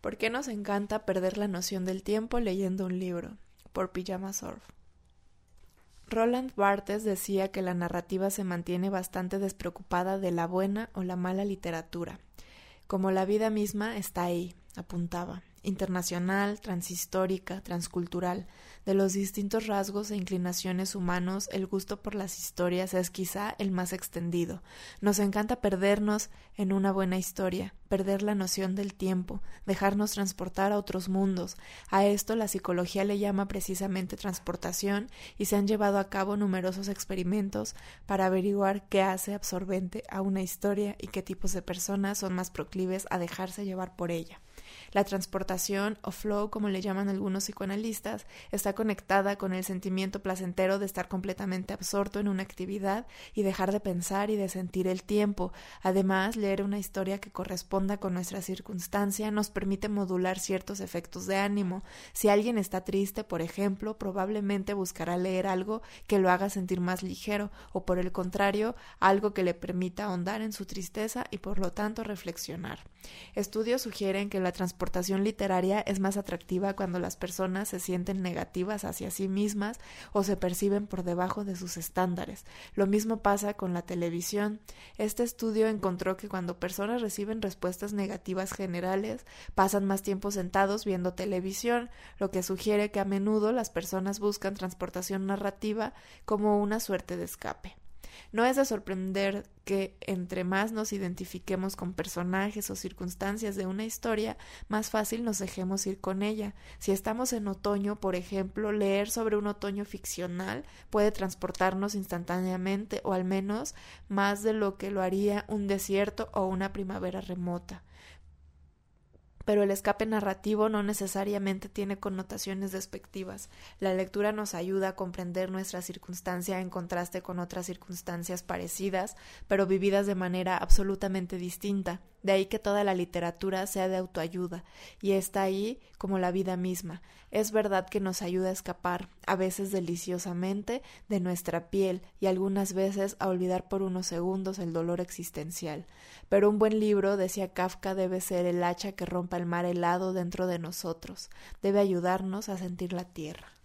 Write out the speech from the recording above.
¿Por qué nos encanta perder la noción del tiempo leyendo un libro? Por Pijama Surf. Roland Barthes decía que la narrativa se mantiene bastante despreocupada de la buena o la mala literatura. Como la vida misma está ahí, apuntaba, internacional, transhistórica, transcultural. De los distintos rasgos e inclinaciones humanos, el gusto por las historias es quizá el más extendido. Nos encanta perdernos en una buena historia, perder la noción del tiempo, dejarnos transportar a otros mundos. A esto la psicología le llama precisamente transportación y se han llevado a cabo numerosos experimentos para averiguar qué hace absorbente a una historia y qué tipos de personas son más proclives a dejarse llevar por ella. La transportación, o flow como le llaman algunos psicoanalistas, está conectada con el sentimiento placentero de estar completamente absorto en una actividad y dejar de pensar y de sentir el tiempo. Además, leer una historia que corresponda con nuestra circunstancia nos permite modular ciertos efectos de ánimo. Si alguien está triste, por ejemplo, probablemente buscará leer algo que lo haga sentir más ligero, o por el contrario, algo que le permita ahondar en su tristeza y por lo tanto reflexionar. Estudios sugieren que la transportación literaria es más atractiva cuando las personas se sienten negativas hacia sí mismas o se perciben por debajo de sus estándares. Lo mismo pasa con la televisión. Este estudio encontró que cuando personas reciben respuestas negativas generales, pasan más tiempo sentados viendo televisión, lo que sugiere que a menudo las personas buscan transportación narrativa como una suerte de escape. No es de sorprender que entre más nos identifiquemos con personajes o circunstancias de una historia, más fácil nos dejemos ir con ella. Si estamos en otoño, por ejemplo, leer sobre un otoño ficcional puede transportarnos instantáneamente, o al menos más de lo que lo haría un desierto o una primavera remota. Pero el escape narrativo no necesariamente tiene connotaciones despectivas. La lectura nos ayuda a comprender nuestra circunstancia en contraste con otras circunstancias parecidas, pero vividas de manera absolutamente distinta. De ahí que toda la literatura sea de autoayuda, y está ahí como la vida misma. Es verdad que nos ayuda a escapar, a veces deliciosamente, de nuestra piel y algunas veces a olvidar por unos segundos el dolor existencial. Pero un buen libro, decía Kafka, debe ser el hacha que rompa el mar helado dentro de nosotros. Debe ayudarnos a sentir la tierra.